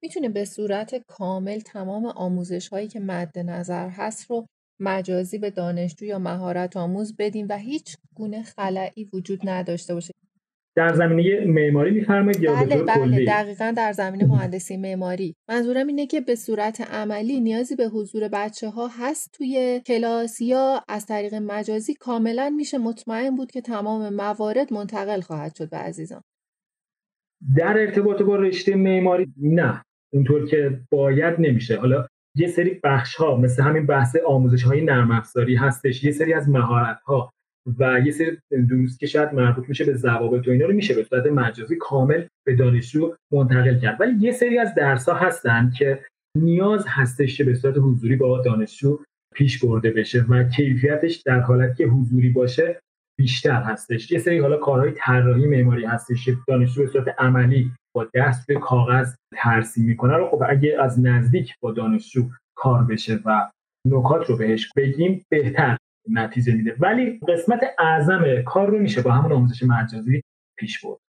میتونه به صورت کامل تمام آموزش‌هایی که مد نظر هست رو مجازی به دانشجو یا مهارت آموز بدیم و هیچ گونه خلایی وجود نداشته باشه. در زمینه معماری می‌فرمایید یا به طور بله کلی؟ دقیقاً در زمینه مهندسی معماری. منظورم اینه که به صورت عملی نیازی به حضور بچه‌ها هست توی کلاس یا از طریق مجازی کاملاً میشه مطمئن بود که تمام موارد منتقل خواهد شد به عزیزان. در ارتباط با رشته معماری نه، اونطور که باید نمیشه. حالا یه سری بخش‌ها مثل همین بحث آموزش‌های نرم افزاری هستش، یه سری از مهارت‌ها و یه سری دروسی که شاید مربوط میشه به ضوابط و اینا رو میشه به صورت مجازی کامل به دانشجو منتقل کرد. ولی یه سری از درس‌ها هستن که نیاز هستش که به صورت حضوری با دانشجو پیش برده بشه و کیفیتش در حالتی که حضوری باشه بیشتر هستش. یه سری حالا کارهای طراحی معماری هستش که دانشجو به صورت عملی با دست به کاغذ ترسیم میکنه رو خب اگه از نزدیک با دانشجو کار بشه و نکات رو بهش بگیم بهتر نتیجه میده. ولی قسمت اعظم کار رو میشه با همون آموزش مجازی پیش برد.